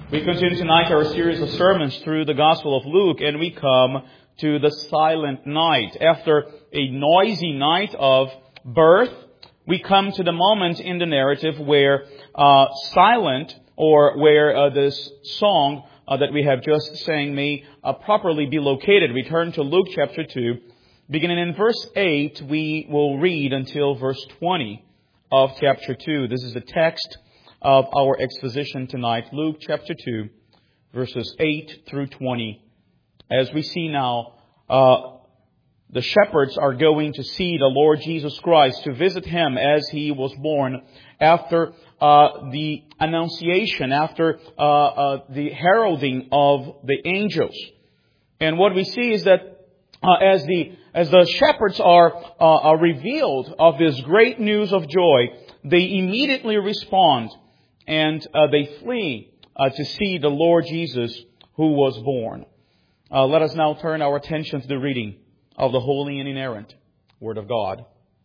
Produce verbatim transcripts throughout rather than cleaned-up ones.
We continue tonight our series of sermons through the Gospel of Luke, and we come to the silent night. After a noisy night of birth, we come to the moment in the narrative where uh, silent, or where uh, this song uh, that we have just sang may uh, properly be located. We turn to Luke chapter two. Beginning in verse eight, we will read until verse twenty of chapter two. This is the text of our exposition tonight, Luke chapter two, verses eight through twenty. As we see now, uh, the shepherds are going to see the Lord Jesus Christ, to visit Him as He was born, after uh, the annunciation, after uh, uh, the heralding of the angels. And what we see is that uh, as the as the shepherds are, uh, are revealed of this great news of joy, they immediately respond. And uh, they flee uh, to see the Lord Jesus who was born. Uh, let us now turn our attention to the reading of the holy and inerrant Word of God.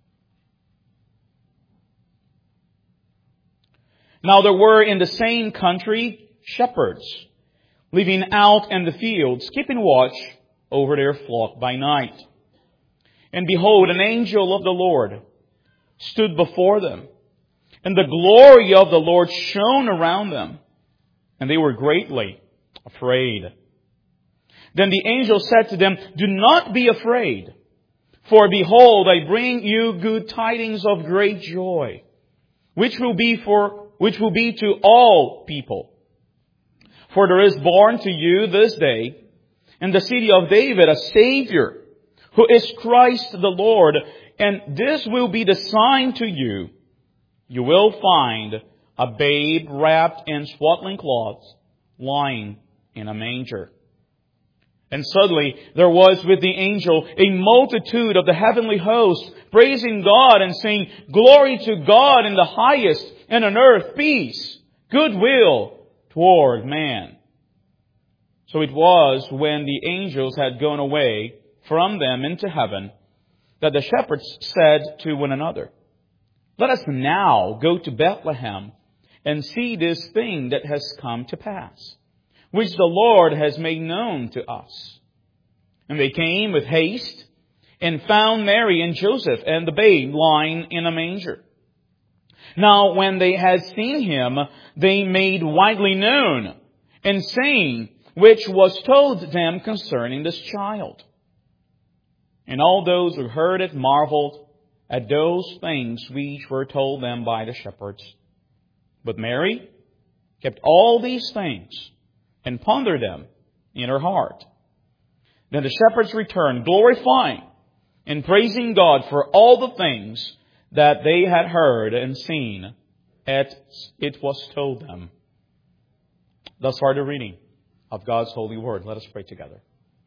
Now there were in the same country shepherds living out in the fields, keeping watch over their flock by night. And behold, an angel of the Lord stood before them. And the glory of the Lord shone around them, and they were greatly afraid. Then the angel said to them, "Do not be afraid, for behold, I bring you good tidings of great joy, which will be for which will be to all people. For there is born to you this day in the city of David a Savior, who is Christ the Lord, and this will be the sign to you. You will find a babe wrapped in swaddling cloths, lying in a manger." And suddenly there was with the angel a multitude of the heavenly host, praising God and saying, "Glory to God in the highest, and on earth peace, goodwill toward man." So it was when the angels had gone away from them into heaven, that the shepherds said to one another, "Let us now go to Bethlehem and see this thing that has come to pass, which the Lord has made known to us." And they came with haste and found Mary and Joseph and the babe lying in a manger. Now when they had seen Him, they made widely known, and saying, which was told them concerning this child. And all those who heard it marveled at those things which were told them by the shepherds. But Mary kept all these things and pondered them in her heart. Then the shepherds returned, glorifying and praising God for all the things that they had heard and seen as it was told them. Thus far the reading of God's holy word. Let us pray together.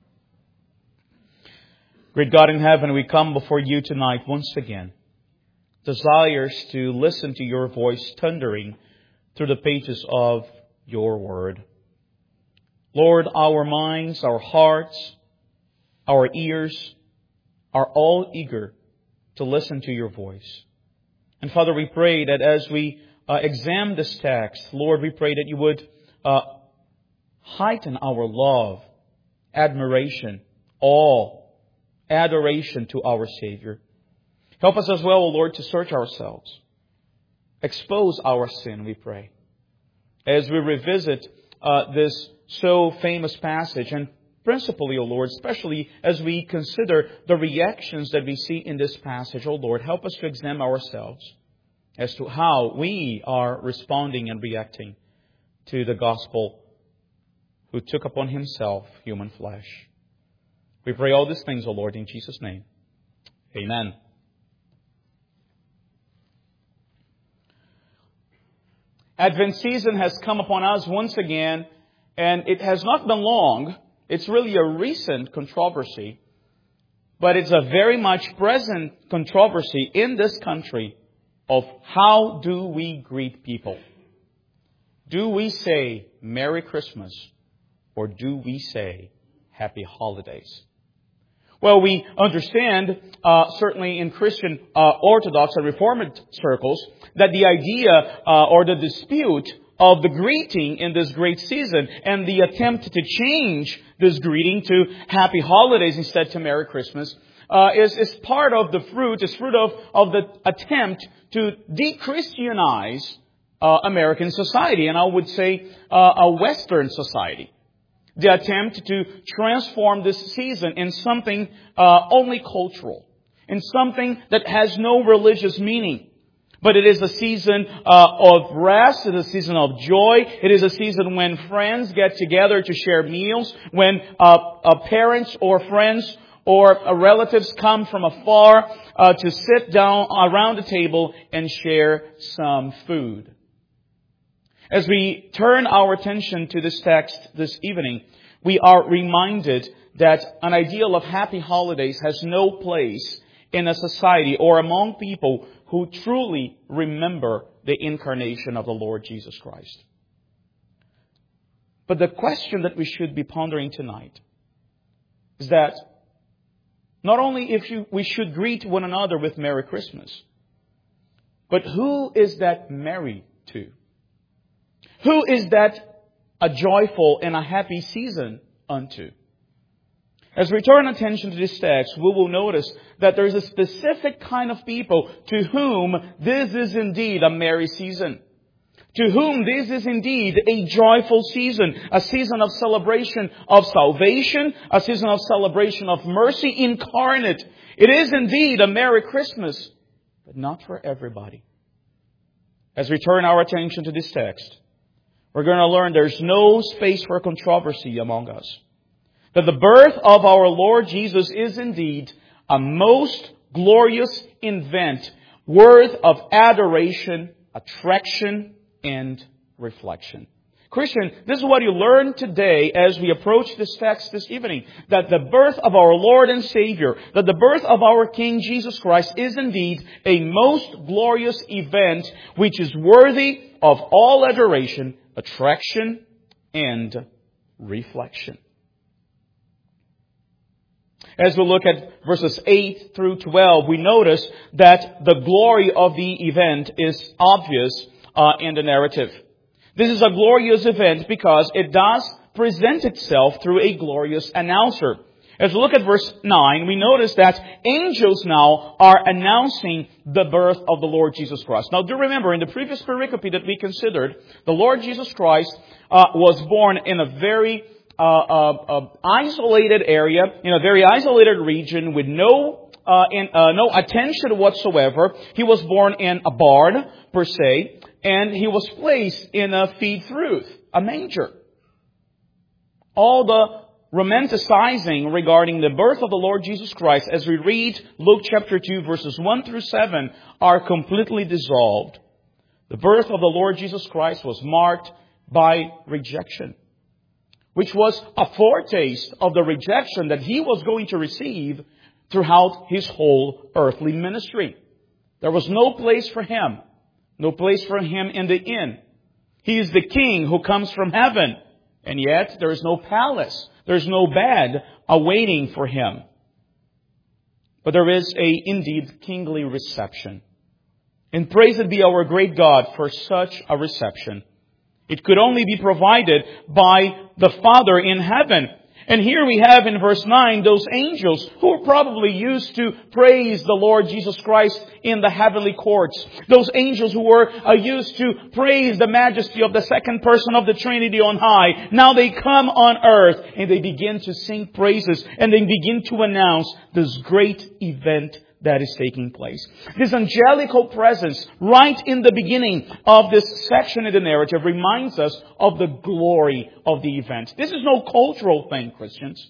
Great God in heaven, we come before you tonight once again, desires to listen to your voice thundering through the pages of your word. Lord, our minds, our hearts, our ears are all eager to listen to your voice. And Father, we pray that as we uh, examine this text, Lord, we pray that you would uh, heighten our love, admiration, awe, adoration to our Savior. Help us as well, O Lord, to search ourselves. Expose our sin, we pray. As we revisit uh, this so famous passage, and principally, O Lord, especially as we consider the reactions that we see in this passage, O Lord, help us to examine ourselves as to how we are responding and reacting to the gospel who took upon Himself human flesh. We pray all these things, O Lord, in Jesus' name. Amen. Advent season has come upon us once again, and it has not been long. It's really a recent controversy, but it's a very much present controversy in this country of how do we greet people. Do we say Merry Christmas, or do we say Happy Holidays? Well, we understand, uh, certainly in Christian uh, Orthodox and Reformed circles, that the idea uh, or the dispute of the greeting in this great season and the attempt to change this greeting to Happy Holidays instead to Merry Christmas uh, is, is part of the fruit, is fruit of, of the attempt to de-Christianize uh, American society, and I would say uh, a Western society. The attempt to transform this season in something uh, only cultural, in something that has no religious meaning. But it is a season uh, of rest. It is a season of joy. It is a season when friends get together to share meals, when uh, uh, parents or friends or uh, relatives come from afar uh, to sit down around the table and share some food. As we turn our attention to this text this evening, we are reminded that an ideal of happy holidays has no place in a society or among people who truly remember the incarnation of the Lord Jesus Christ. But the question that we should be pondering tonight is that not only if you, we should greet one another with Merry Christmas, but who is that merry to? Who is that a joyful and a happy season unto? As we turn attention to this text, we will notice that there is a specific kind of people to whom this is indeed a merry season. To whom this is indeed a joyful season. A season of celebration of salvation. A season of celebration of mercy incarnate. It is indeed a Merry Christmas, but not for everybody. As we turn our attention to this text, we're going to learn there's no space for controversy among us. That the birth of our Lord Jesus is indeed a most glorious event, worth of adoration, attraction, and reflection. Christian, this is what you learn today as we approach this text this evening. That the birth of our Lord and Savior, that the birth of our King Jesus Christ is indeed a most glorious event which is worthy of all adoration, attraction, and reflection. As we look at verses eight through twelve, we notice that the glory of the event is obvious uh, in the narrative. This is a glorious event because it does present itself through a glorious announcer. As we look at verse nine, we notice that angels now are announcing the birth of the Lord Jesus Christ. Now do remember, in the previous pericope that we considered, the Lord Jesus Christ uh, was born in a very uh, uh, uh, isolated area, in a very isolated region with no uh, in, uh, no attention whatsoever. He was born in a barn, per se, and he was placed in a feed-through, a manger. All the romanticizing regarding the birth of the Lord Jesus Christ, as we read Luke chapter two, verses one through seven, are completely dissolved. The birth of the Lord Jesus Christ was marked by rejection, which was a foretaste of the rejection that He was going to receive throughout His whole earthly ministry. There was no place for Him, no place for Him in the inn. He is the King who comes from heaven, and yet there is no palace. There's no bed awaiting for Him. But there is a indeed kingly reception. And praised be our great God for such a reception. It could only be provided by the Father in heaven. And here we have in verse nine those angels who were probably used to praise the Lord Jesus Christ in the heavenly courts. Those angels who were uh, used to praise the majesty of the second person of the Trinity on high. Now they come on earth and they begin to sing praises and they begin to announce this great event that is taking place. This angelical presence right in the beginning of this section in the narrative reminds us of the glory of the event. This is no cultural thing, Christians.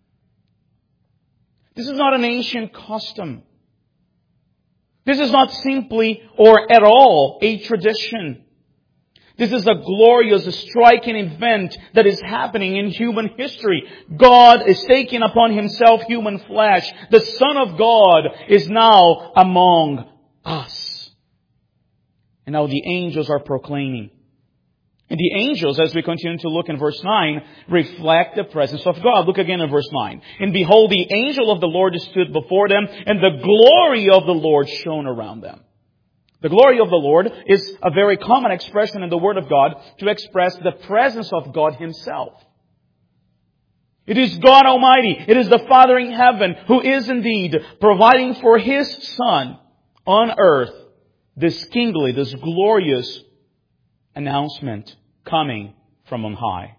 This is not an ancient custom. This is not simply or at all a tradition. This is a glorious, striking event that is happening in human history. God is taking upon Himself human flesh. The Son of God is now among us. And now the angels are proclaiming. And the angels, as we continue to look in verse nine, reflect the presence of God. Look again in verse nine. And behold, the angel of the Lord stood before them, and the glory of the Lord shone around them. The glory of the Lord is a very common expression in the Word of God to express the presence of God Himself. It is God Almighty. It is the Father in heaven who is indeed providing for His Son on earth this kingly, this glorious announcement coming from on high.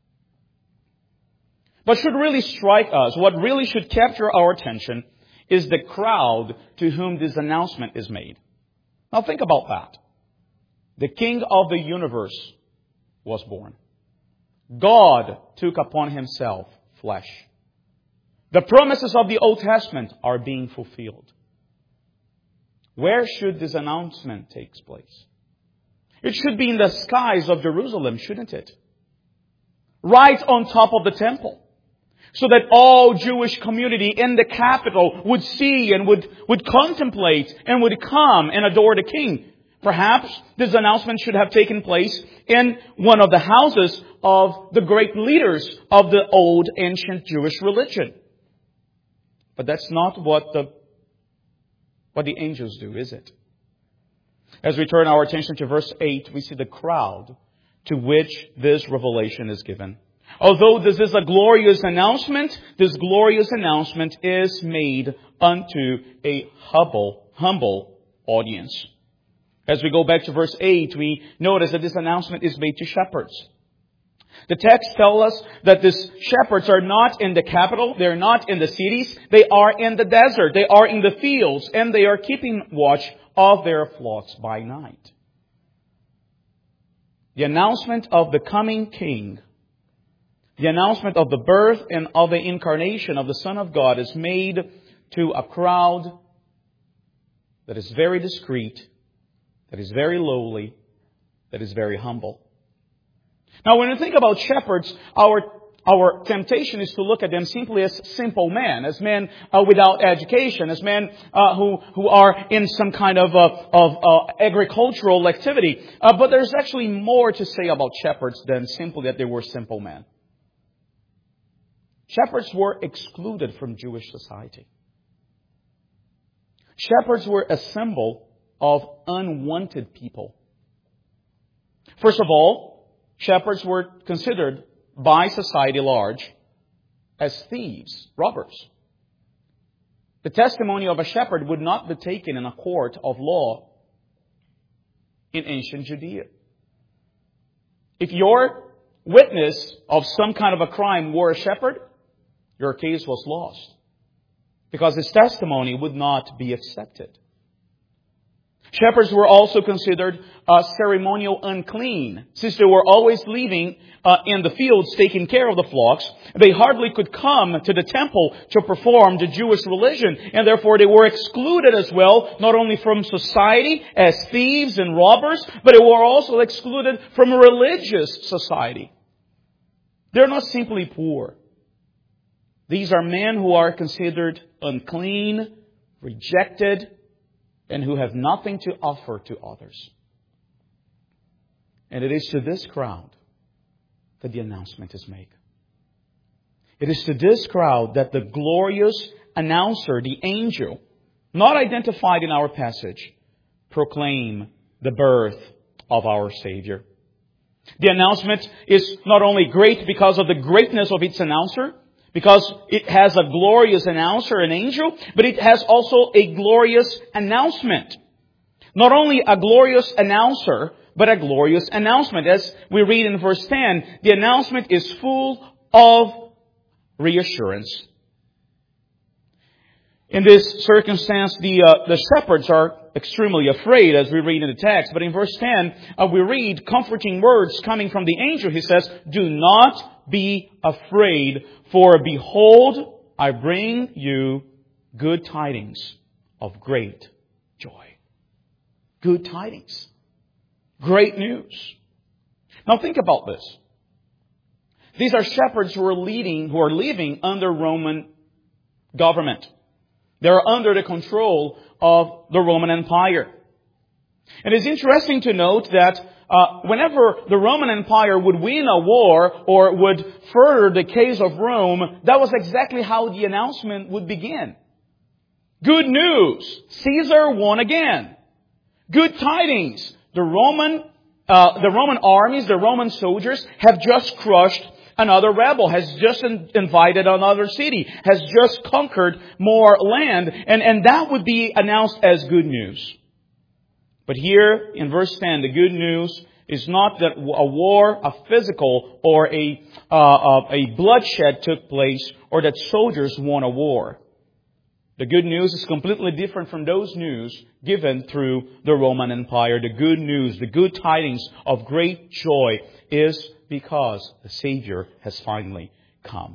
But should really strike us, what really should capture our attention is the crowd to whom this announcement is made. Now think about that. The King of the universe was born. God took upon Himself flesh. The promises of the Old Testament are being fulfilled. Where should this announcement take place? It should be in the skies of Jerusalem, shouldn't it? Right on top of the temple. So that all Jewish community in the capital would see and would, would contemplate and would come and adore the King. Perhaps this announcement should have taken place in one of the houses of the great leaders of the old ancient Jewish religion. But that's not what the, what the angels do, is it? As we turn our attention to verse eight, we see the crowd to which this revelation is given. Although this is a glorious announcement, this glorious announcement is made unto a humble, humble audience. As we go back to verse eight, we notice that this announcement is made to shepherds. The text tells us that these shepherds are not in the capital, they're not in the cities, they are in the desert, they are in the fields, and they are keeping watch of their flocks by night. The announcement of the coming King, the announcement of the birth and of the incarnation of the Son of God is made to a crowd that is very discreet, that is very lowly, that is very humble. Now, when we think about shepherds, our our temptation is to look at them simply as simple men, as men uh, without education, as men uh, who who are in some kind of uh, of uh, agricultural activity. Uh, but there's actually more to say about shepherds than simply that they were simple men. Shepherds were excluded from Jewish society. Shepherds were a symbol of unwanted people. First of all, shepherds were considered by society at large as thieves, robbers. The testimony of a shepherd would not be taken in a court of law in ancient Judea. If your witness of some kind of a crime were a shepherd, your case was lost, because his testimony would not be accepted. Shepherds were also considered uh, ceremonial unclean, since they were always living uh, in the fields taking care of the flocks. They hardly could come to the temple to perform the Jewish religion, and therefore they were excluded as well, not only from society as thieves and robbers, but they were also excluded from religious society. They're not simply poor. These are men who are considered unclean, rejected, and who have nothing to offer to others. And it is to this crowd that the announcement is made. It is to this crowd that the glorious announcer, the angel, not identified in our passage, proclaim the birth of our Savior. The announcement is not only great because of the greatness of its announcer, because it has a glorious announcer, an angel, but it has also a glorious announcement. Not only a glorious announcer, but a glorious announcement. As we read in verse ten, the announcement is full of reassurance. In this circumstance, the uh, the shepherds are extremely afraid, as we read in the text. But in verse ten, uh, we read comforting words coming from the angel. He says, "Do not be afraid, for behold, I bring you good tidings of great joy." Good tidings. Great news. Now think about this. These are shepherds who are leading, who are living under Roman government. They are under the control of the Roman Empire. And it's interesting to note that uh, whenever the Roman Empire would win a war or would further the case of Rome, that was exactly how the announcement would begin. Good news! Caesar won again. Good tidings. The Roman, uh, the Roman armies, the Roman soldiers have just crushed another rebel, has just in, invaded another city, has just conquered more land, and, and that would be announced as good news. But here in verse ten, the good news is not that a war, a physical or a, uh, a bloodshed took place, or that soldiers won a war. The good news is completely different from those news given through the Roman Empire. The good news, the good tidings of great joy is because the Savior has finally come.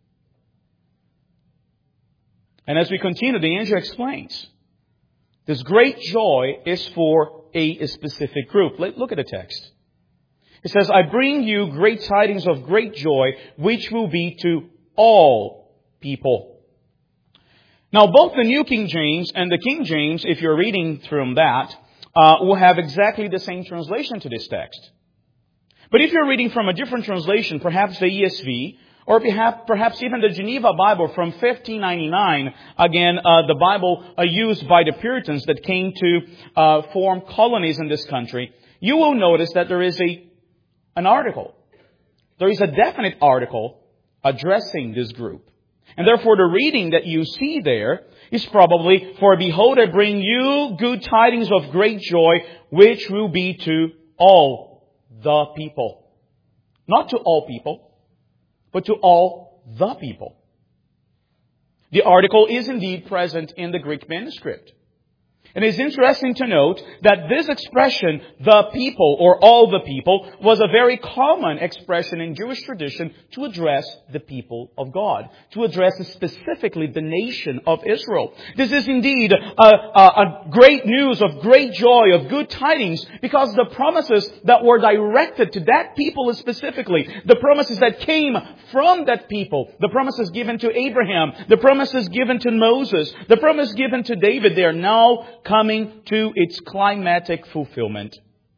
And as we continue, the angel explains, this great joy is for a specific group. Look at the text. It says, I bring you great tidings of great joy, which will be to all people. Now, both the New King James and the King James, if you're reading from that, uh, will have exactly the same translation to this text. But if you're reading from a different translation, perhaps the E S V, or perhaps, perhaps even the Geneva Bible from fifteen ninety-nine, again, uh, the Bible uh, used by the Puritans that came to uh, form colonies in this country, you will notice that there is a an article. There is a definite article addressing this group. And therefore, the reading that you see there is probably, for behold, I bring you good tidings of great joy, which will be to all the people. Not to all people, but to all the people. The article is indeed present in the Greek manuscript. And it's interesting to note that this expression, the people or all the people, was a very common expression in Jewish tradition to address the people of God, to address specifically the nation of Israel. This is indeed a, a, a great news of great joy, of good tidings, because the promises that were directed to that people specifically, the promises that came from that people, the promises given to Abraham, the promises given to Moses, the promise given to David, they are now coming to its climatic fulfillment.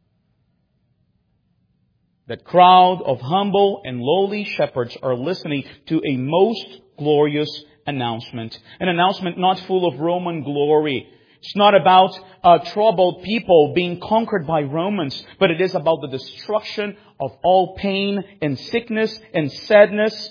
That crowd of humble and lowly shepherds are listening to a most glorious announcement. An announcement not full of Roman glory. It's not about uh, troubled people being conquered by Romans, but it is about the destruction of all pain and sickness and sadness,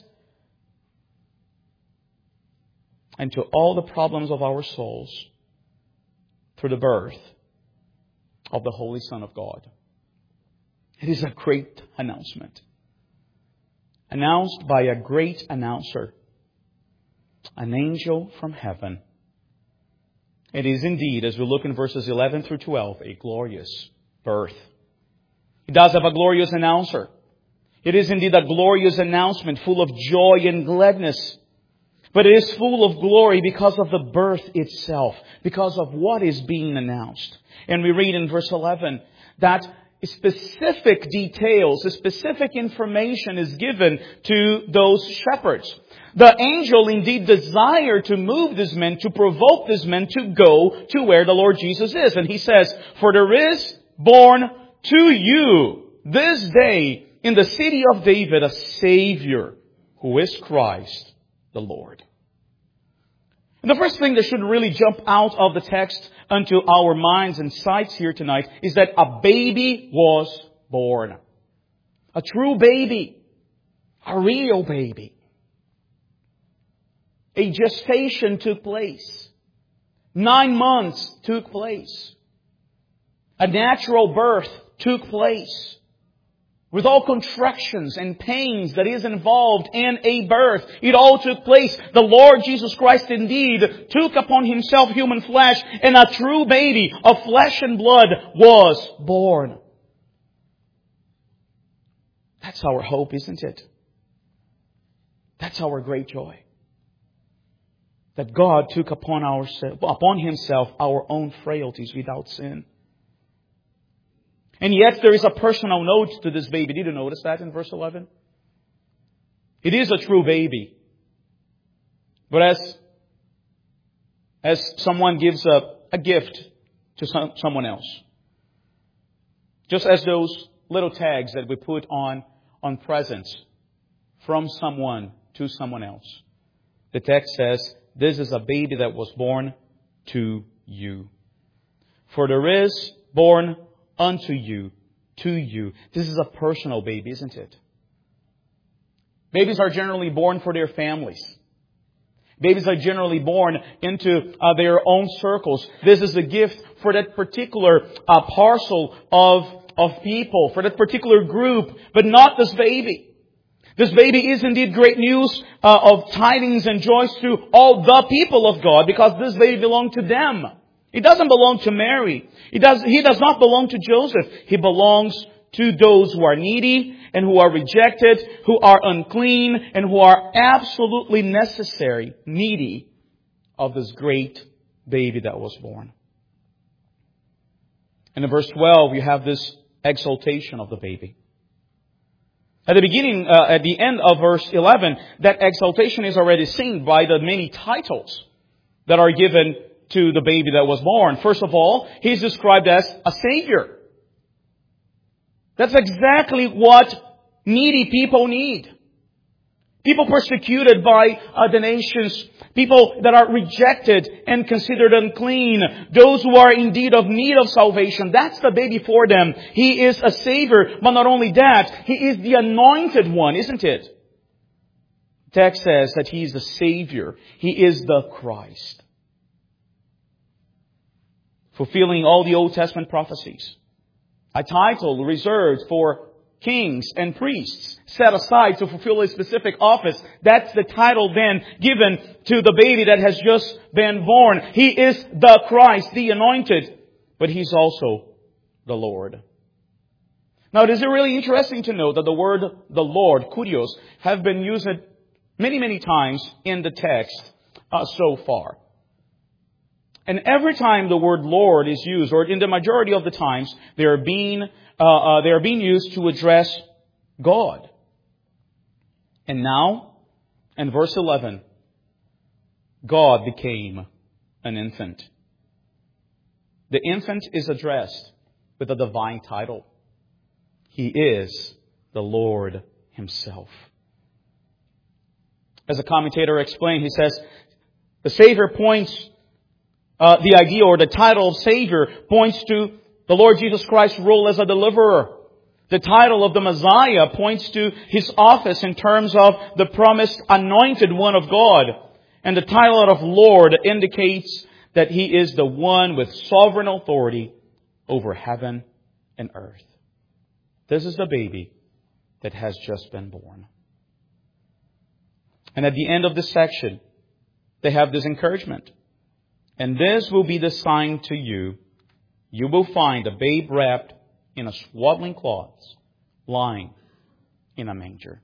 and to all the problems of our souls, through the birth of the Holy Son of God. It is a great announcement. Announced by a great announcer. An angel from heaven. It is indeed, as we look in verses eleven through twelve, a glorious birth. It does have a glorious announcer. It is indeed a glorious announcement full of joy and gladness. But it is full of glory because of the birth itself, because of what is being announced. And we read in verse eleven that specific details, specific information is given to those shepherds. The angel indeed desired to move these men, to provoke these men to go to where the Lord Jesus is. And he says, for there is born to you this day in the city of David a Savior, who is Christ the Lord. And the first thing that should really jump out of the text unto our minds and sights here tonight is that a baby was born. A true baby. A real baby. A gestation took place. Nine months took place. A natural birth took place. With all contractions and pains that is involved in a birth. It all took place. The Lord Jesus Christ indeed took upon Himself human flesh, and a true baby of flesh and blood was born. That's our hope, isn't it? That's our great joy. That God took upon ourselves, upon Himself our own frailties without sin. And yet there is a personal note to this baby. Did you notice that in verse eleven? It is a true baby. But as, as someone gives a, a gift to some, someone else, just as those little tags that we put on, on presents from someone to someone else, the text says, this is a baby that was born to you. For there is born unto you, to you. This is a personal baby, isn't it? Babies are generally born for their families. Babies are generally born into uh, their own circles. This is a gift for that particular uh, parcel of, of people, for that particular group, but not this baby. This baby is indeed great news uh, of tidings and joys to all the people of God, because this baby belonged to them. He doesn't belong to Mary. He does, he does not belong to Joseph. He belongs to those who are needy and who are rejected, who are unclean, and who are absolutely necessary, needy of this great baby that was born. And in verse twelve, you have this exaltation of the baby. At the beginning, uh, at the end of verse eleven, that exaltation is already seen by the many titles that are given to the baby that was born. First of all, he's described as a Savior. That's exactly what needy people need. People persecuted by uh, the nations. People that are rejected and considered unclean. Those who are indeed of need of salvation. That's the baby for them. He is a Savior. But not only that, He is the anointed one, isn't it? The text says that He is the Savior. He is the Christ. Fulfilling all the Old Testament prophecies. A title reserved for kings and priests, set aside to fulfill a specific office. That's the title then given to the baby that has just been born. He is the Christ, the anointed, but He's also the Lord. Now, it is really interesting to note that the word the Lord, kurios, have been used many, many times in the text uh, so far. And every time the word Lord is used, or in the majority of the times, they are being uh, uh, they are being used to address God. And now, in verse eleven, God became an infant. The infant is addressed with a divine title. He is the Lord Himself. As a commentator explained, he says, the Savior points Uh, the idea or the title of Savior points to the Lord Jesus Christ's role as a deliverer. The title of the Messiah points to His office in terms of the promised anointed one of God. And the title of Lord indicates that He is the one with sovereign authority over heaven and earth. This is the baby that has just been born. And at the end of this section, they have this encouragement. And this will be the sign to you. You will find a babe wrapped in a swaddling cloths, lying in a manger.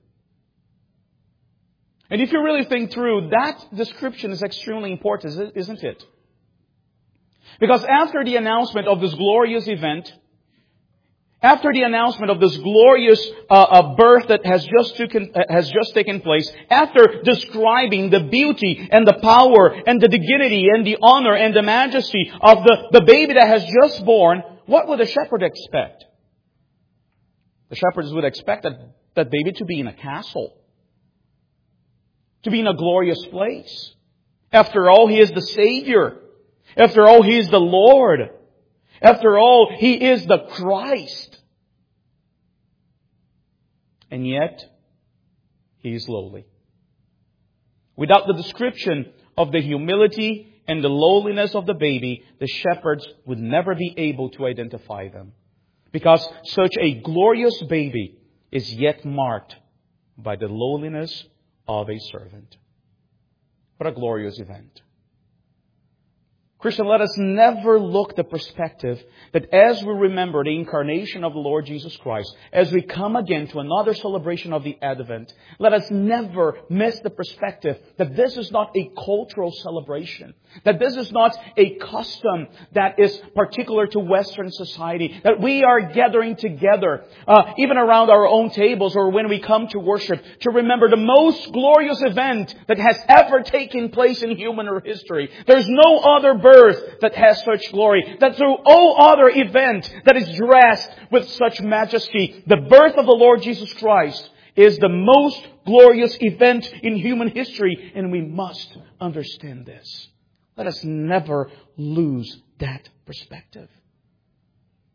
And if you really think through, that description is extremely important, isn't it? Because after the announcement of this glorious event, after the announcement of this glorious uh, uh, birth that has just, taken, uh, has just taken place, after describing the beauty and the power and the dignity and the honor and the majesty of the, the baby that has just born, what would the shepherd expect? The shepherds would expect that, that baby to be in a castle, to be in a glorious place. After all, He is the Savior. After all, He is the Lord. After all, He is the Christ. And yet, He is lowly. Without the description of the humility and the lowliness of the baby, the shepherds would never be able to identify them. Because such a glorious baby is yet marked by the lowliness of a servant. What a glorious event. Christian, let us never look the perspective that as we remember the incarnation of the Lord Jesus Christ, as we come again to another celebration of the Advent, let us never miss the perspective that this is not a cultural celebration, that this is not a custom that is particular to Western society, that we are gathering together, uh, even around our own tables or when we come to worship, to remember the most glorious event that has ever taken place in human history. There's no other birth that has such glory, that through all other event that is dressed with such majesty, the birth of the Lord Jesus Christ is the most glorious event in human history, and we must understand this. Let us never lose that perspective.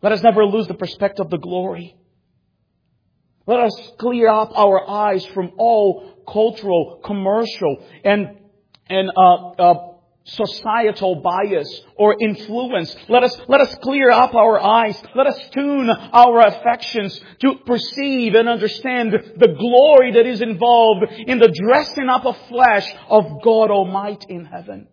Let us never lose the perspective of the glory. Let us clear up our eyes from all cultural, commercial, and and uh, uh, societal bias or influence. Let us let us clear up our eyes. Let us tune our affections to perceive and understand the glory that is involved in the dressing up of flesh of God Almighty in heaven.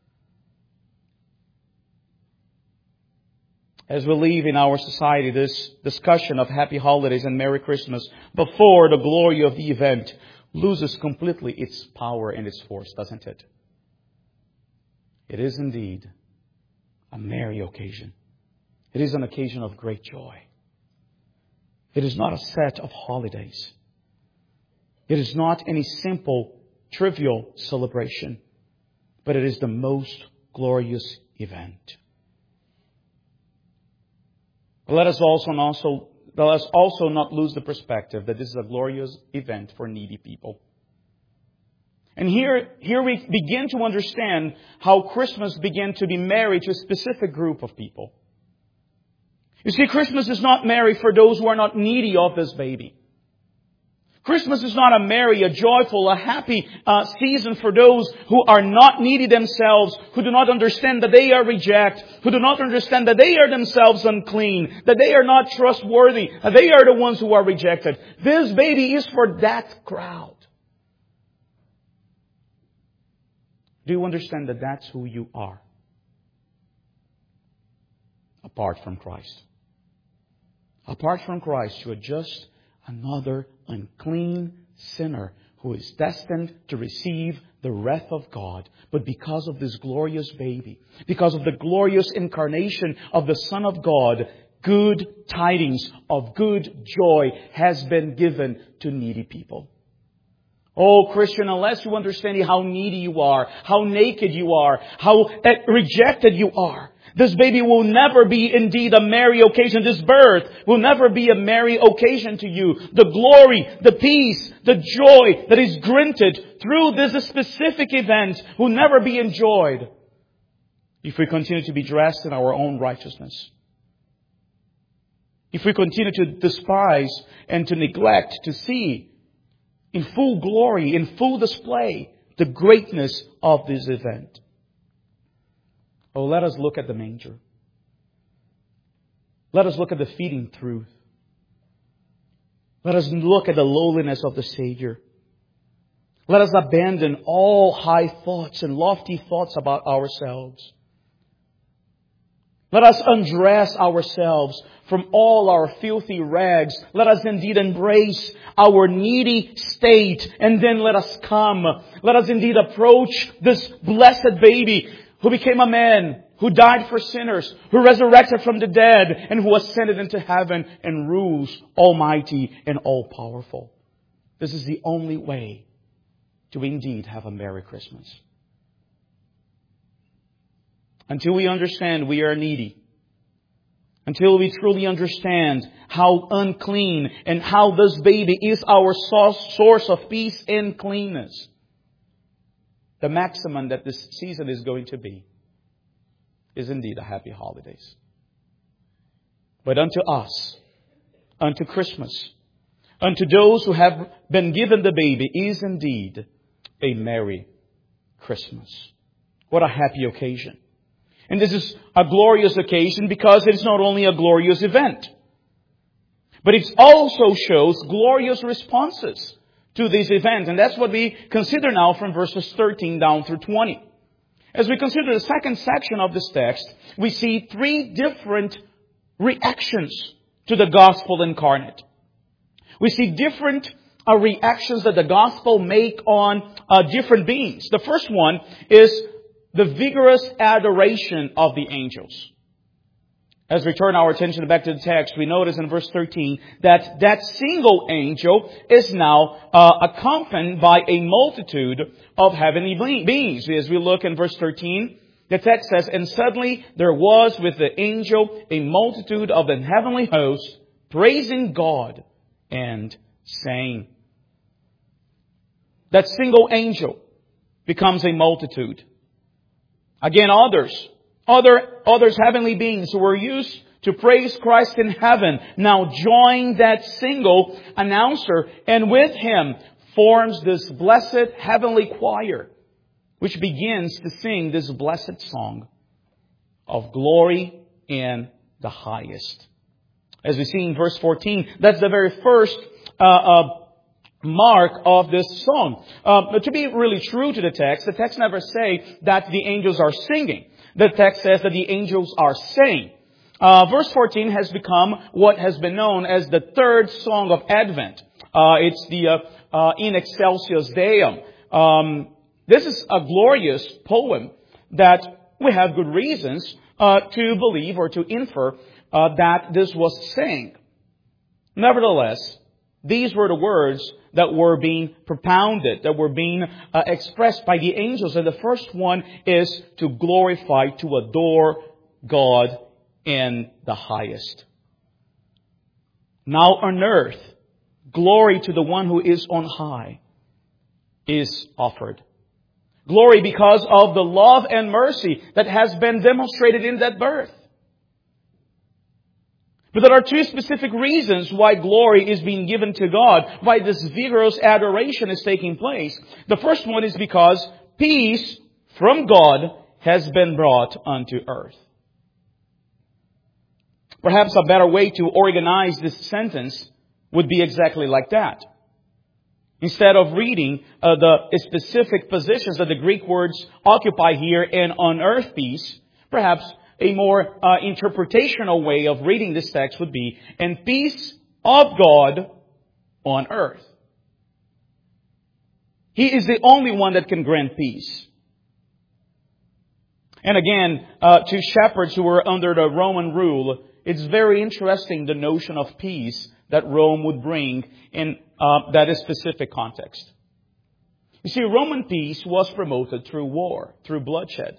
As we leave in our society this discussion of happy holidays and Merry Christmas before the glory of the event loses completely its power and its force, doesn't it? It is indeed a merry occasion. It is an occasion of great joy. It is not a set of holidays. It is not any simple, trivial celebration, but it is the most glorious event. But let us also, also, let us also not lose the perspective that this is a glorious event for needy people. And here, here we begin to understand how Christmas began to be merry to a specific group of people. You see, Christmas is not merry for those who are not needy of this baby. Christmas is not a merry, a joyful, a happy uh, season for those who are not needy themselves, who do not understand that they are rejected, who do not understand that they are themselves unclean, that they are not trustworthy, that they are the ones who are rejected. This baby is for that crowd. Do you understand that that's who you are? Apart from Christ. Apart from Christ, you are just another unclean sinner who is destined to receive the wrath of God. But because of this glorious baby, because of the glorious incarnation of the Son of God, good tidings of good joy has been given to needy people. Oh, Christian, unless you understand how needy you are, how naked you are, how rejected you are, this baby will never be indeed a merry occasion. This birth will never be a merry occasion to you. The glory, the peace, the joy that is granted through this specific event will never be enjoyed if we continue to be dressed in our own righteousness. If we continue to despise and to neglect to see in full glory, in full display, the greatness of this event. Oh, let us look at the manger. Let us look at the feeding truth. Let us look at the lowliness of the Savior. Let us abandon all high thoughts and lofty thoughts about ourselves. Let us undress ourselves from all our filthy rags. Let us indeed embrace our needy state. And then let us come. Let us indeed approach this blessed baby who became a man, who died for sinners, who resurrected from the dead, and who ascended into heaven and rules almighty and all-powerful. This is the only way to indeed have a Merry Christmas. Until we understand we are needy, until we truly understand how unclean and how this baby is our source of peace and cleanness, the maximum that this season is going to be is indeed a happy holidays. But unto us, unto Christmas, unto those who have been given the baby is indeed a Merry Christmas. What a happy occasion. And this is a glorious occasion because it's not only a glorious event, but it also shows glorious responses to this event. And that's what we consider now from verses thirteen down through twenty. As we consider the second section of this text, we see three different reactions to the gospel incarnate. We see different uh, reactions that the gospel make on uh, different beings. The first one is the vigorous adoration of the angels. As we turn our attention back to the text, we notice in verse thirteen that that single angel is now uh, accompanied by a multitude of heavenly beings. As we look in verse thirteen, the text says, "And suddenly there was with the angel a multitude of the heavenly host, praising God and saying." That single angel becomes a multitude. Again, others. Other, others, heavenly beings who were used to praise Christ in heaven now join that single announcer, and with him forms this blessed heavenly choir, which begins to sing this blessed song of glory in the highest. As we see in verse fourteen, that's the very first uh, uh, mark of this song. Uh, to be really true to the text, the text never say that the angels are singing. The text says that the angels are saying. Uh, verse fourteen has become what has been known as the third song of Advent. Uh, it's the uh, uh, In Excelsis Deum. Um, this is a glorious poem that we have good reasons uh, to believe or to infer uh, that this was sang. Nevertheless, these were the words that were being propounded, that were being uh, expressed by the angels. And the first one is to glorify, to adore God in the highest. Now on earth, glory to the one who is on high is offered. Glory because of the love and mercy that has been demonstrated in that birth. But there are two specific reasons why glory is being given to God, why this vigorous adoration is taking place. The first one is because peace from God has been brought unto earth. Perhaps a better way to organize this sentence would be exactly like that. Instead of reading uh, the specific positions that the Greek words occupy here in on earth peace, perhaps a more uh, interpretational way of reading this text would be, and peace of God on earth. He is the only one that can grant peace. And again, uh, to shepherds who were under the Roman rule, it's very interesting the notion of peace that Rome would bring in uh, that specific context. You see, Roman peace was promoted through war, through bloodshed.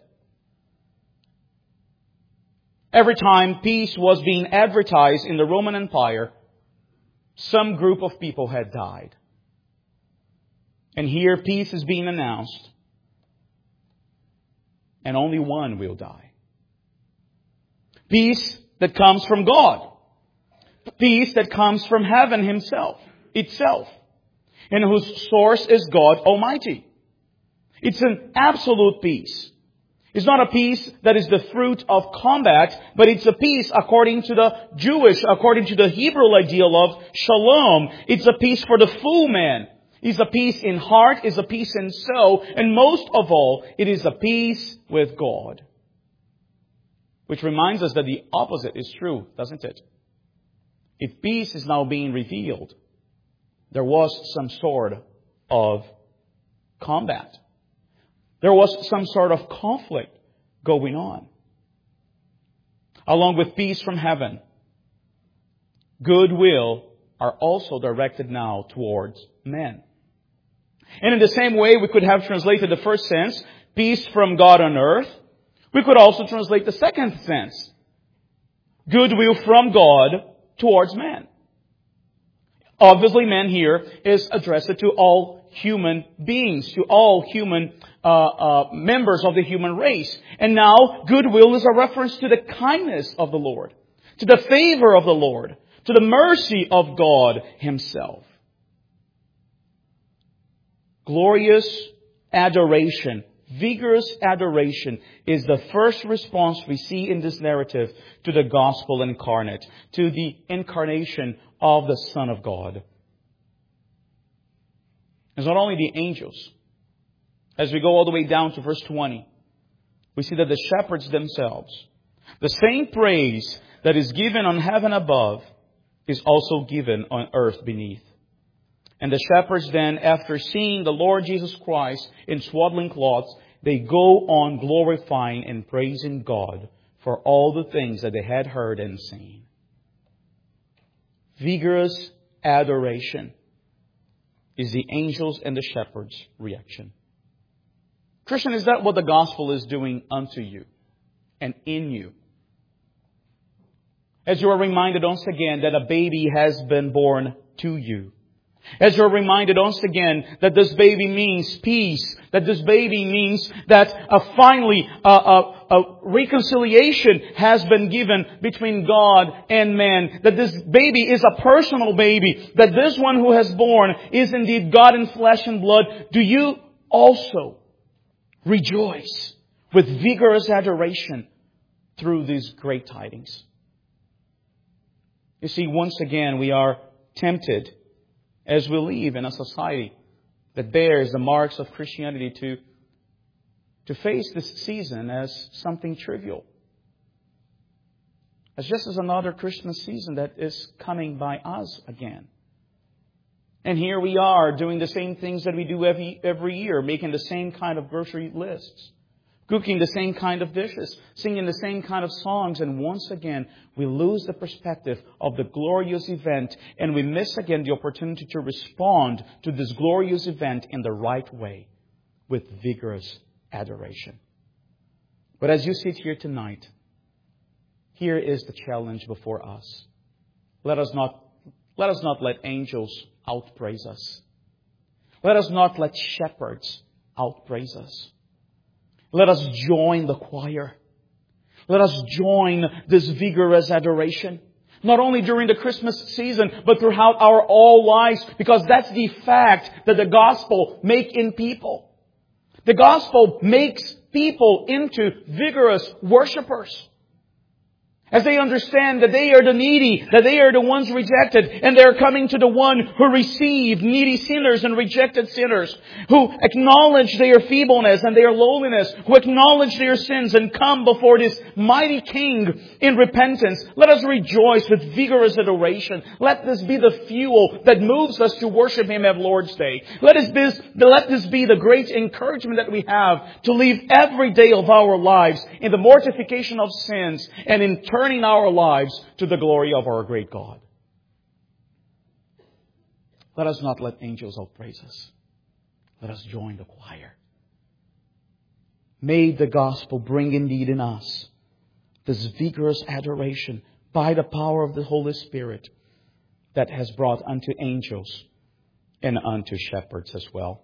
Every time peace was being advertised in the Roman Empire, some group of people had died. And here peace is being announced, and only one will die. Peace that comes from God. Peace that comes from heaven himself, itself, and whose source is God Almighty. It's an absolute peace. It's not a peace that is the fruit of combat, but it's a peace according to the Jewish, according to the Hebrew ideal of shalom. It's a peace for the full man. It's a peace in heart, it's a peace in soul, and most of all, it is a peace with God. Which reminds us that the opposite is true, doesn't it? If peace is now being revealed, there was some sort of combat. There was some sort of conflict going on. Along with peace from heaven, goodwill are also directed now towards men. And in the same way, we could have translated the first sense, peace from God on earth. We could also translate the second sense, goodwill from God towards man. Obviously, man here is addressed to all human beings, to all human uh, uh, members of the human race. And now, goodwill is a reference to the kindness of the Lord, to the favor of the Lord, to the mercy of God Himself. Glorious adoration, vigorous adoration is the first response we see in this narrative to the gospel incarnate, to the incarnation of the Son of God. It's not only the angels. As we go all the way down to verse twenty, we see that the shepherds themselves, the same praise that is given on heaven above is also given on earth beneath. And the shepherds then, after seeing the Lord Jesus Christ in swaddling cloths, they go on glorifying and praising God for all the things that they had heard and seen. Vigorous adoration is the angels and the shepherds' reaction. Christian, is that what the gospel is doing unto you and in you? As you are reminded once again that a baby has been born to you. As you're reminded once again that this baby means peace, that this baby means that uh, finally uh, uh, a reconciliation has been given between God and man. That this baby is a personal baby. That this one who has born is indeed God in flesh and blood. Do you also rejoice with vigorous adoration through these great tidings? You see, once again, we are tempted as we live in a society that bears the marks of Christianity to, to face this season as something trivial. As just as another Christmas season that is coming by us again. And here we are doing the same things that we do every, every year, making the same kind of grocery lists, cooking the same kind of dishes, singing the same kind of songs. And once again, we lose the perspective of the glorious event. And we miss again the opportunity to respond to this glorious event in the right way with vigorous adoration. But as you sit here tonight, here is the challenge before us. Let us not, let us not let angels outpraise us. Let us not let shepherds outpraise us. Let us join the choir. Let us join this vigorous adoration. Not only during the Christmas season, but throughout our all lives. Because that's the fact that the gospel makes in people. The gospel makes people into vigorous worshipers. As they understand that they are the needy, that they are the ones rejected, and they are coming to the one who received needy sinners and rejected sinners, who acknowledge their feebleness and their lowliness, who acknowledge their sins and come before this mighty King in repentance. Let us rejoice with vigorous adoration. Let this be the fuel that moves us to worship Him at Lord's Day. Let this be, let this be the great encouragement that we have to live every day of our lives in the mortification of sins and in turning our lives to the glory of our great God. Let us not let angels outpraise us. Let us join the choir. May the gospel bring indeed in us this vigorous adoration by the power of the Holy Spirit that has brought unto angels and unto shepherds as well.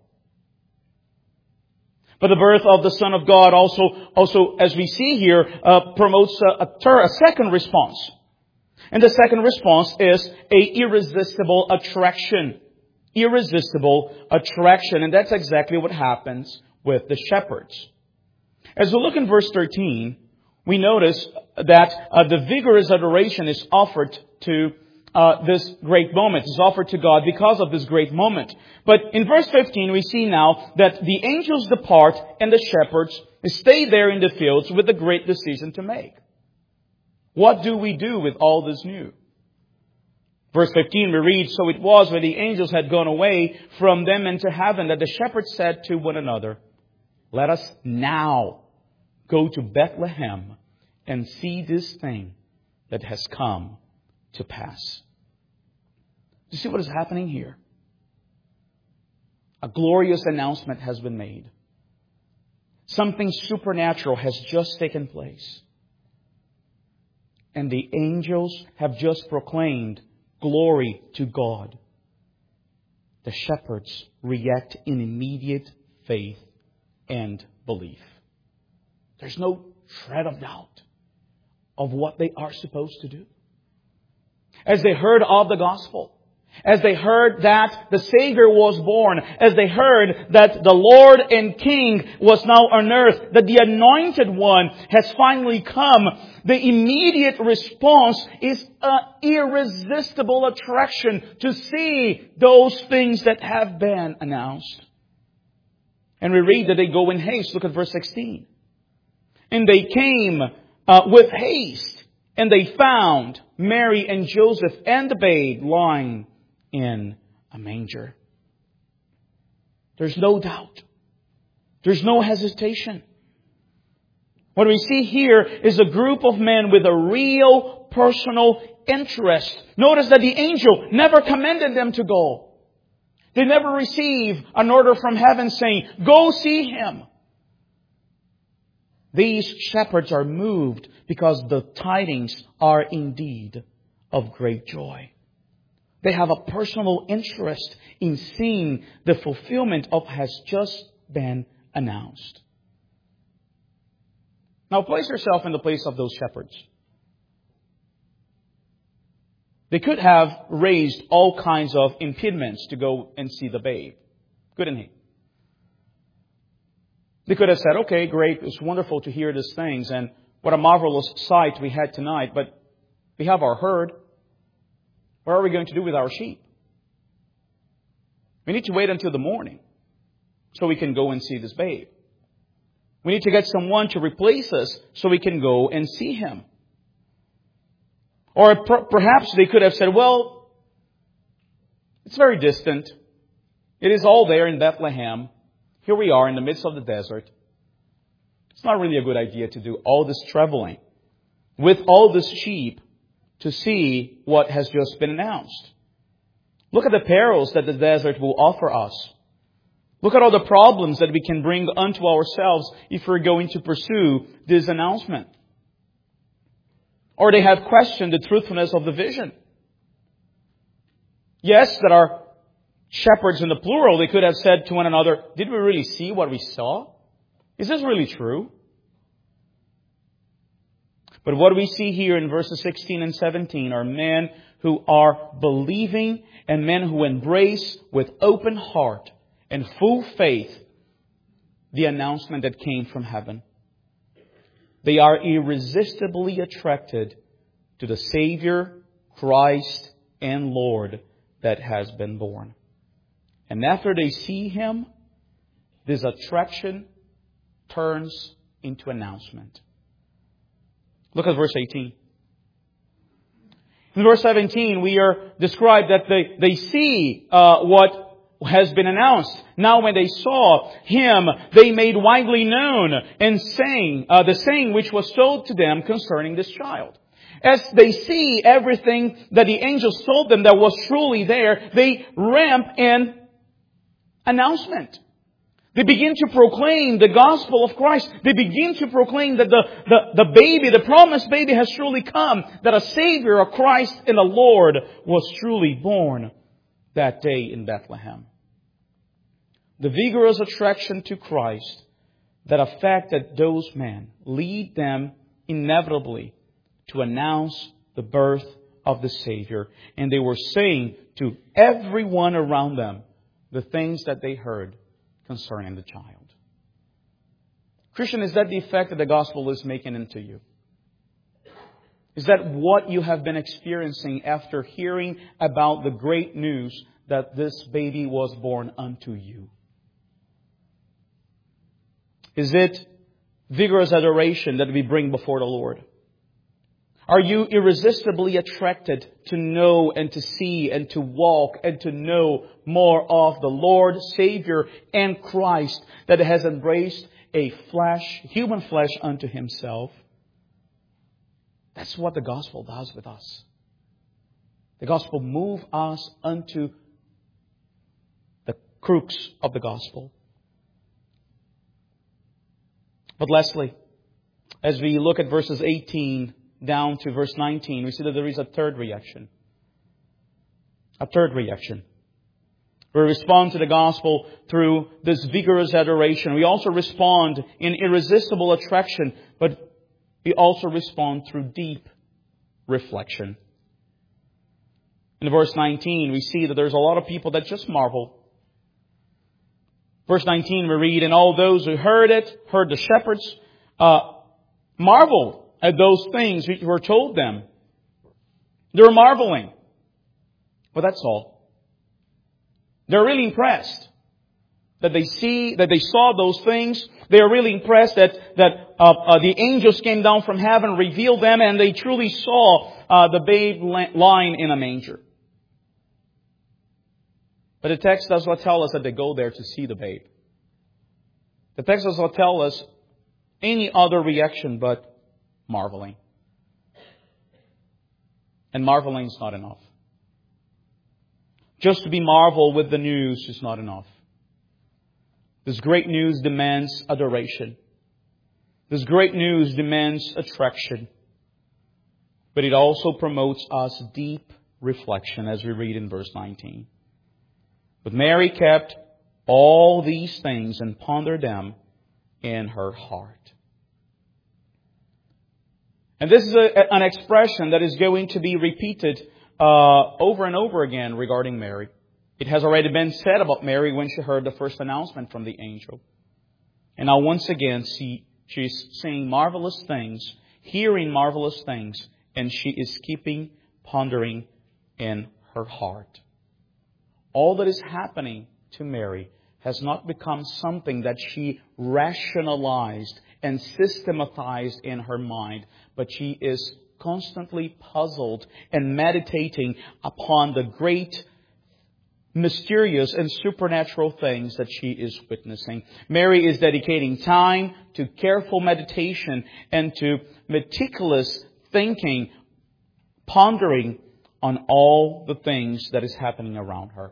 But the birth of the Son of God also, also as we see here, uh, promotes a, a, ter- a second response. And the second response is a irresistible attraction. Irresistible attraction. And that's exactly what happens with the shepherds. As we look in verse thirteen, we notice that uh, the vigorous adoration is offered to Uh, this great moment. Is offered to God because of this great moment. But in verse fifteen, we see now that the angels depart and the shepherds stay there in the fields with a great decision to make. What do we do with all this new? Verse fifteen, we read, "So it was when the angels had gone away from them into heaven that the shepherds said to one another, 'Let us now go to Bethlehem and see this thing that has come to pass.'" You see what is happening here? A glorious announcement has been made. Something supernatural has just taken place. And the angels have just proclaimed glory to God. The shepherds react in immediate faith and belief. There's no shred of doubt of what they are supposed to do. As they heard of the gospel, as they heard that the Savior was born, as they heard that the Lord and King was now on earth, that the Anointed One has finally come, the immediate response is an irresistible attraction to see those things that have been announced. And we read that they go in haste. Look at verse sixteen. "And they came uh, with haste, and they found Mary and Joseph and the babe lying in a manger." There's no doubt. There's no hesitation. What we see here is a group of men with a real personal interest. Notice that the angel never commanded them to go. They never receive an order from heaven saying, "Go see him." These shepherds are moved because the tidings are indeed of great joy. They have a personal interest in seeing the fulfillment of what has just been announced. Now place yourself in the place of those shepherds. They could have raised all kinds of impediments to go and see the babe, couldn't he? They could have said, okay, great, it's wonderful to hear these things, and what a marvelous sight we had tonight, but we have our herd. What are we going to do with our sheep? We need to wait until the morning so we can go and see this babe. We need to get someone to replace us so we can go and see him. Or per- perhaps they could have said, well, it's very distant. It is all there in Bethlehem. Here we are in the midst of the desert. It's not really a good idea to do all this traveling with all this sheep to see what has just been announced. Look at the perils that the desert will offer us. Look at all the problems that we can bring unto ourselves if we're going to pursue this announcement. Or they have questioned the truthfulness of the vision. Yes, there are shepherds in the plural. They could have said to one another, did we really see what we saw? Is this really true? But what we see here in verses sixteen and seventeen are men who are believing and men who embrace with open heart and full faith the announcement that came from heaven. They are irresistibly attracted to the Savior, Christ, and Lord that has been born. And after they see Him, this attraction turns into announcement. Look at verse eighteen. In verse seventeen, we are described that they, they see uh, what has been announced. Now when they saw Him, they made widely known and saying, uh, the saying which was told to them concerning this child. As they see everything that the angels told them that was truly there, they ramp in announcement. They begin to proclaim the gospel of Christ. They begin to proclaim that the, the, the baby, the promised baby has truly come. That a Savior, a Christ and a Lord was truly born that day in Bethlehem. The vigorous attraction to Christ that affected those men lead them inevitably to announce the birth of the Savior. And they were saying to everyone around them the things that they heard concerning the child. Christian, is that the effect that the gospel is making into you? Is that what you have been experiencing after hearing about the great news that this baby was born unto you? Is it vigorous adoration that we bring before the Lord? Are you irresistibly attracted to know and to see and to walk and to know more of the Lord, Savior, and Christ that has embraced a flesh, human flesh unto Himself? That's what the gospel does with us. The gospel moves us unto the crux of the gospel. But lastly, as we look at verses eighteen down to verse nineteen, we see that there is a third reaction. A third reaction. We respond to the gospel through this vigorous adoration. We also respond in irresistible attraction, but we also respond through deep reflection. In verse nineteen, we see that there's a lot of people that just marvel. Verse nineteen, we read, and all those who heard it, heard the shepherds, uh, marveled at those things which were told them. They were marveling. But that's all. They're really impressed that they see, that they saw those things. They are really impressed that, that uh, uh, the angels came down from heaven, revealed them, and they truly saw uh, the babe lying in a manger. But the text does not tell us that they go there to see the babe. The text does not tell us any other reaction but marveling. And marveling is not enough. Just to be marveled with the news is not enough. This great news demands adoration. This great news demands attraction. But it also promotes us deep reflection, as we read in verse nineteen. But Mary kept all these things and pondered them in her heart. And this is a, an expression that is going to be repeated uh, over and over again regarding Mary. It has already been said about Mary when she heard the first announcement from the angel. And now once again, she, she's seeing marvelous things, hearing marvelous things, and she is keeping pondering in her heart. All that is happening to Mary has not become something that she rationalized and systematized in her mind, but she is constantly puzzled and meditating upon the great, mysterious and supernatural things that she is witnessing. Mary is dedicating time to careful meditation and to meticulous thinking, pondering on all the things that is happening around her.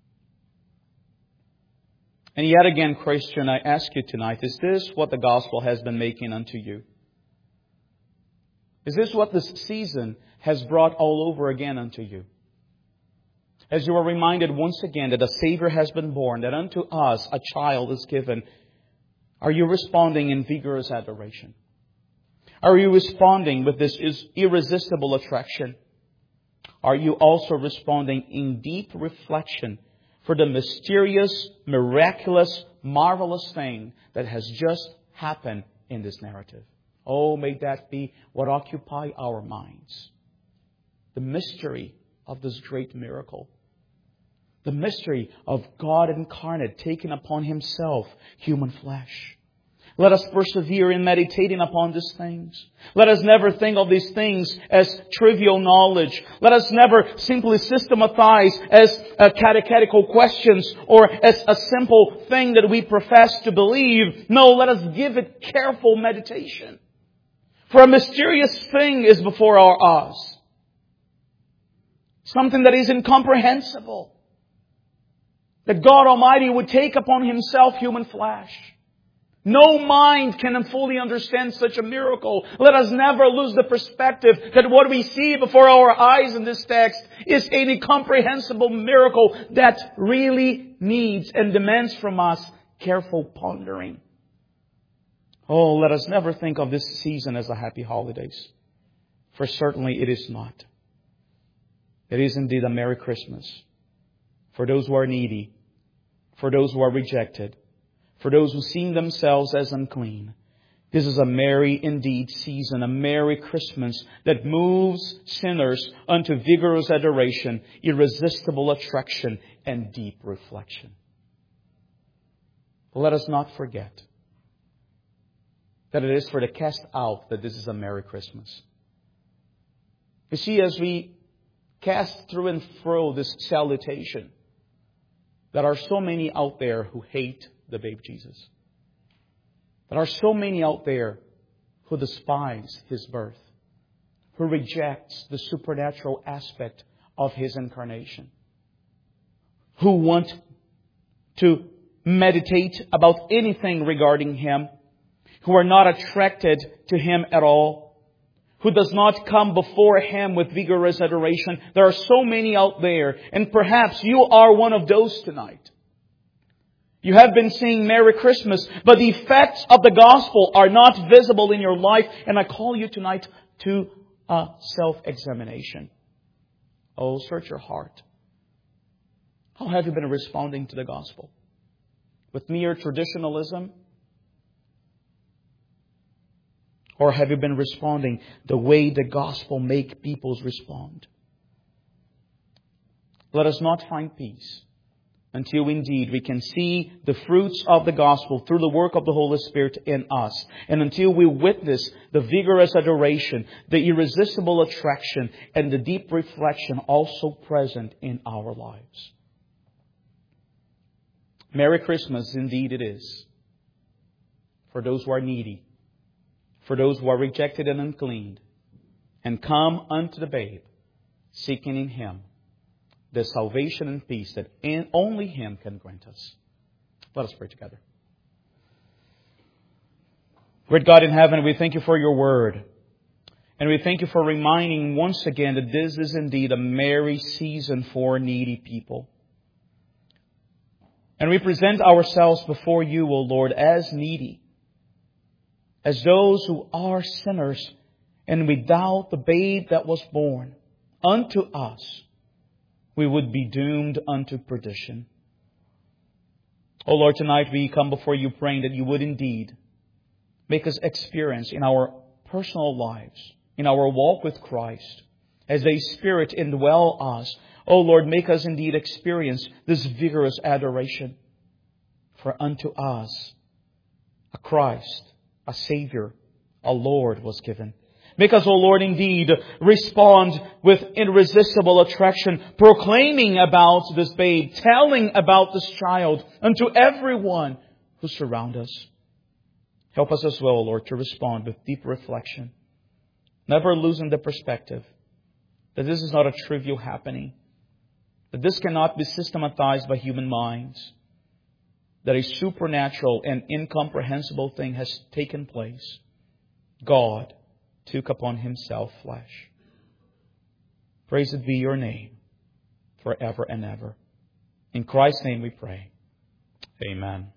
And yet again, Christian, I ask you tonight, is this what the gospel has been making unto you? Is this what this season has brought all over again unto you? As you are reminded once again that a Savior has been born, that unto us a child is given, are you responding in vigorous adoration? Are you responding with this irresistible attraction? Are you also responding in deep reflection for the mysterious, miraculous, marvelous thing that has just happened in this narrative? Oh, may that be what occupy our minds. The mystery of this great miracle. The mystery of God incarnate, taking upon Himself human flesh. Let us persevere in meditating upon these things. Let us never think of these things as trivial knowledge. Let us never simply systematize as uh, catechetical questions or as a simple thing that we profess to believe. No, let us give it careful meditation. For a mysterious thing is before our eyes. Something that is incomprehensible. That God Almighty would take upon Himself human flesh. No mind can fully understand such a miracle. Let us never lose the perspective that what we see before our eyes in this text is an incomprehensible miracle that really needs and demands from us careful pondering. Oh, let us never think of this season as a happy holidays. For certainly it is not. It is indeed a Merry Christmas. For those who are needy. For those who are rejected. For those who see themselves as unclean. This is a merry indeed season, a merry Christmas that moves sinners unto vigorous adoration, irresistible attraction, and deep reflection. Let us not forget that it is for the cast out that this is a merry Christmas. You see, as we cast through and fro this salutation, there are so many out there who hate the babe Jesus. There are so many out there who despise His birth, who rejects the supernatural aspect of His incarnation, who want to meditate about anything regarding Him, who are not attracted to Him at all, who does not come before Him with vigorous adoration. There are so many out there, and perhaps you are one of those tonight. You have been saying Merry Christmas, but the effects of the gospel are not visible in your life. And I call you tonight to a self-examination. Oh, search your heart. How have you been responding to the gospel? With mere traditionalism? Or have you been responding the way the gospel makes people respond? Let us not find peace until indeed we can see the fruits of the gospel through the work of the Holy Spirit in us. And until we witness the vigorous adoration, the irresistible attraction, and the deep reflection also present in our lives. Merry Christmas indeed it is. For those who are needy. For those who are rejected and unclean. And come unto the babe, seeking in Him the salvation and peace that only Him can grant us. Let us pray together. Great God in heaven, we thank You for Your word. And we thank You for reminding once again that this is indeed a merry season for needy people. And we present ourselves before You, O Lord, as needy. As those who are sinners And without the babe that was born unto us, we would be doomed unto perdition. O Lord, tonight we come before You praying that You would indeed make us experience in our personal lives, in our walk with Christ, as Thy Spirit indwell us. O Lord, make us indeed experience this vigorous adoration. For unto us a Christ, a Savior, a Lord was given. Make us, O Lord, indeed respond with irresistible attraction, proclaiming about this babe, telling about this child unto everyone who surround us. Help us as well, Lord, to respond with deep reflection, never losing the perspective that this is not a trivial happening, that this cannot be systematized by human minds, that a supernatural and incomprehensible thing has taken place. God took upon Himself flesh. Praised be Your name forever and ever. In Christ's name we pray. Amen.